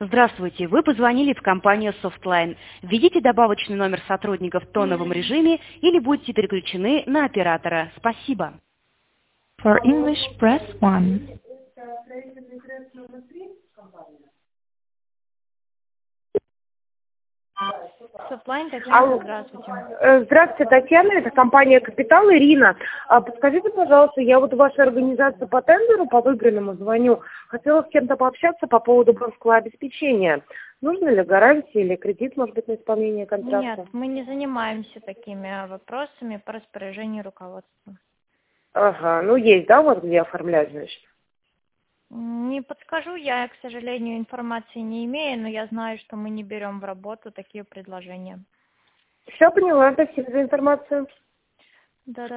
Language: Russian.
Здравствуйте, вы позвонили в компанию Softline. Введите добавочный номер сотрудника в тоновом режиме или будьте переключены на оператора. Спасибо. For English, press 1. Софтлайн, Татьяна, здравствуйте. Здравствуйте, Татьяна, это компания «Капитал», Ирина. Подскажите, пожалуйста, я вот в вашей организации по тендеру, по выигранному звоню, хотела с кем-то пообщаться по поводу бронского обеспечения. Нужно ли гарантия или кредит, может быть, на исполнение контракта? Нет, мы не занимаемся такими вопросами по распоряжению руководства. Ага, ну есть, да, у вас где оформлять, значит? Не подскажу, я, к сожалению, информации не имею, но я знаю, что мы не берем в работу такие предложения. Все поняла, спасибо за информацию. Да.